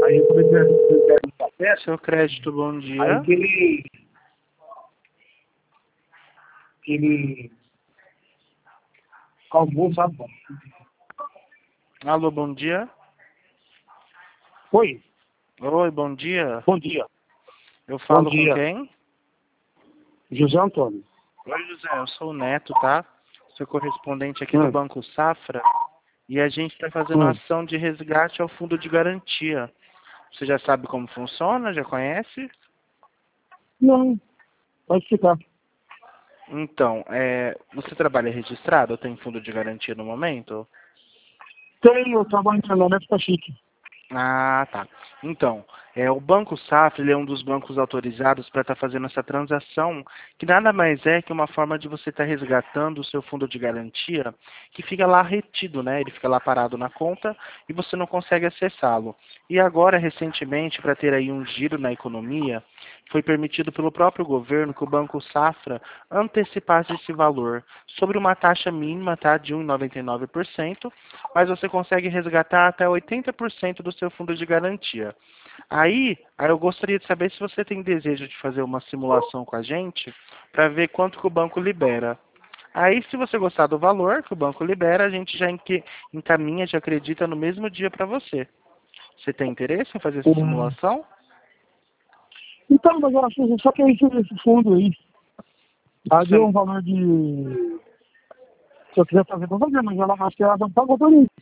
Aí eu comecei a ver no café, Seu crédito, bom aí dia. que ele calmou, sabe? Alô, bom dia. Oi, Oi, bom dia. bom dia. Eu Bom falo com dia, quem? José Antônio. Oi, José, eu sou o Neto, tá? Sou correspondente aqui do Hum, Banco Safra e a gente está fazendo uma hum. ação de resgate ao fundo de garantia. Você já sabe como funciona? Já conhece? Não, pode ficar. Então, você trabalha registrado ou tem fundo de garantia no momento? Tenho, eu trabalho em treinamento para chique. Ah, tá. Então, o Banco Safra, ele é um dos bancos autorizados para estar fazendo essa transação, que nada mais é que uma forma de você estar resgatando o seu fundo de garantia, que fica lá retido, né? Ele fica lá parado na conta e você não consegue acessá-lo. E agora, recentemente, para ter aí um giro na economia, foi permitido pelo próprio governo que o Banco Safra antecipasse esse valor sobre uma taxa mínima, tá, de 1,99%, mas você consegue resgatar até 80% do seu fundo de garantia. Aí eu gostaria de saber se você tem desejo de fazer uma simulação com a gente para ver quanto que o banco libera. Aí, se você gostar do valor que o banco libera, a gente já encaminha, já acredita no mesmo dia para você. Você tem interesse em fazer essa Hum. simulação? Então, mas eu acho que só que esse fundo aí, deu um Você, valor de... Se eu quiser fazer, vou fazer, mas ela acho que ela não pagou por isso.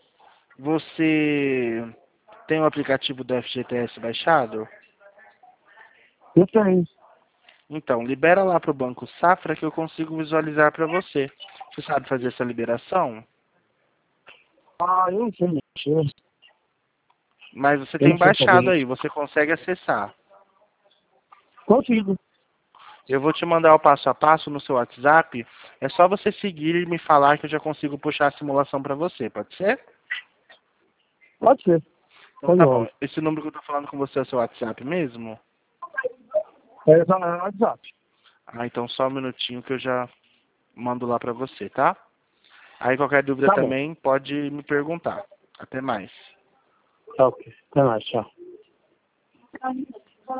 você tem o aplicativo do FGTS baixado? Eu tenho. Então, libera lá para o Banco Safra que eu consigo visualizar para você. Você sabe fazer essa liberação? Eu não sei mexer. Mas você Eu tem não sei fazer baixado isso. aí, você consegue acessar. Consigo. Eu vou te mandar o passo a passo no seu WhatsApp. É só você seguir e me falar que eu já consigo puxar a simulação para você, pode ser? Pode ser. Então Tá de tá bom. olho. Esse número que eu tô falando com você é o seu WhatsApp mesmo? É no WhatsApp. Ah, então só um minutinho que eu já mando lá para você, tá? Aí qualquer dúvida Tá bom. também pode me perguntar. Até mais. Tá ok. Até mais, tchau.